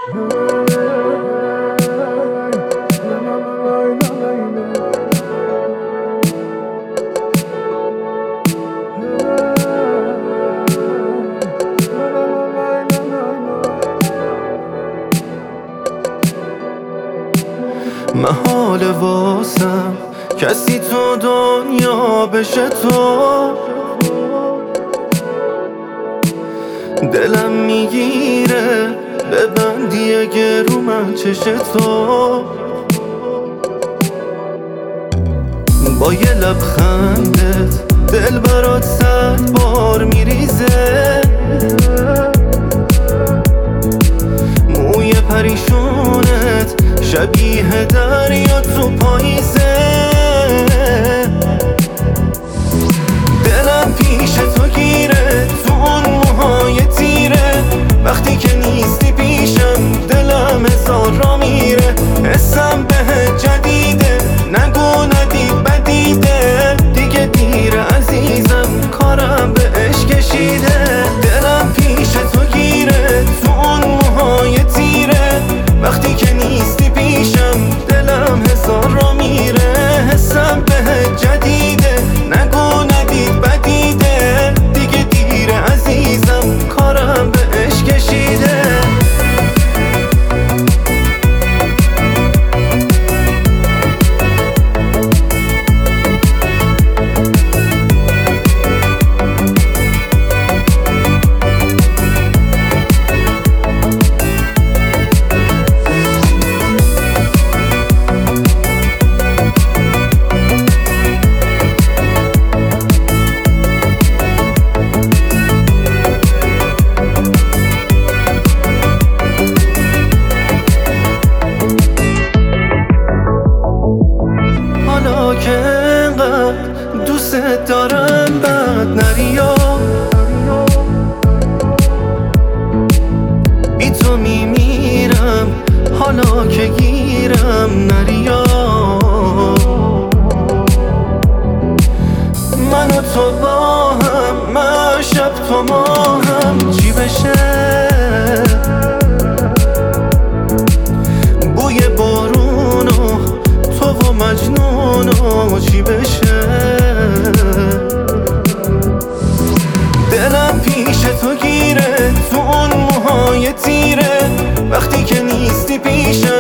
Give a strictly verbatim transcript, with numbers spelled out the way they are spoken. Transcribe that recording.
محال واسم کسی تو دنیا بشه تو، دلم میگیره ببندی اگه رو من چش تو. با یه لبخندت دل برات صد بار میریزه، موی پریشونت شبیه دریا تو پاییزه. دلم پیش تو گیره تو اون موهای تیره، وقتی که نیستی پیشم دلم هزار را میره. حسم بهت جدیده نگو ندید بدیده، دیگه دیره عزیزم کارم بهش کشیده. دلم پیش تو گیره تو اون موهای تیره، وقتی که نیستی پیشم دلم هزار را میره. حسم بهت جدیده نگو ندید بدیده، دیگه دیره عزیزم کارم بهش کشیده. که انقدر دوست دارم بد نریا، بی تو میمیرم حالا که گیرم نریا. من و تو با هم من شب تو ما هم چی بشه، بوی بارون و تو و مجنون و چی بشه. دلم پیش تو گیره تو اون موهای تیره، وقتی که نیستی پیشم